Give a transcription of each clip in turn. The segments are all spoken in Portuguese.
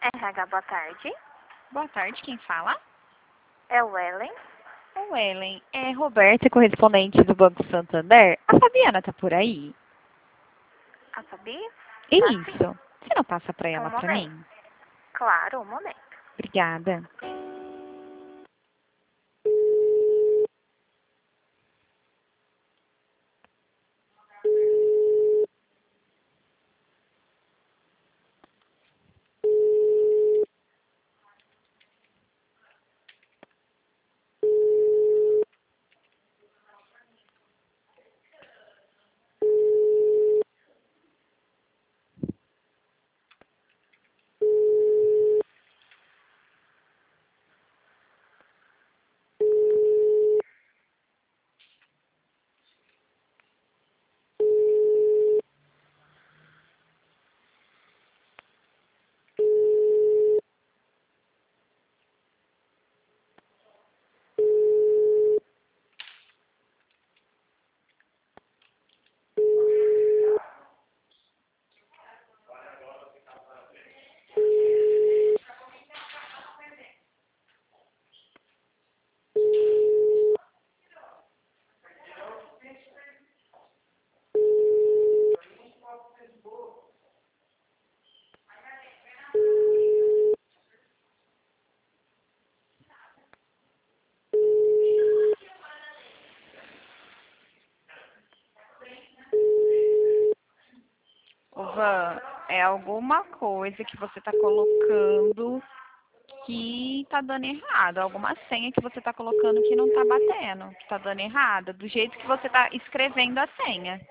RH, boa tarde. Boa tarde, quem fala? É o Ellen. O Ellen. É Roberta, correspondente do Banco Santander. A Fabiana tá por aí? A Fabi? Isso. Você não passa pra ela Um pra momento. mim? Claro, um momento. Obrigada. Ô, Van, é alguma coisa que você tá colocando que tá dando errado. Alguma senha que você tá colocando que não tá batendo, que tá dando errado. Do jeito que você tá escrevendo a senha.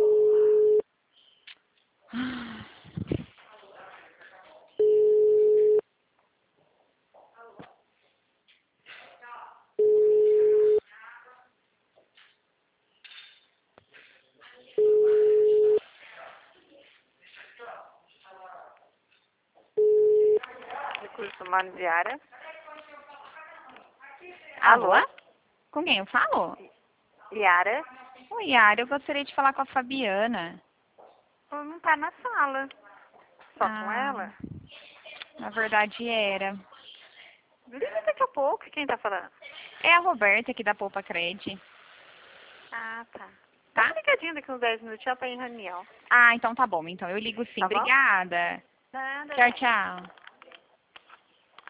Recursos humanos Yara. Alô? Alô? Com quem eu falo? Yara? Oi, Yara, eu gostaria de falar com a Fabiana. Não tá na sala. Só com Ah, ela? na verdade era. Liga daqui a pouco. Quem tá falando? É a Roberta aqui da Poupa Cred. Ah, tá. Dá Tá? uma ligadinha daqui uns 10 minutos, ela tá em reunião. Ah, então tá bom. Então eu ligo sim. Tá bom? Obrigada. Nada, Tchau, bem. tchau.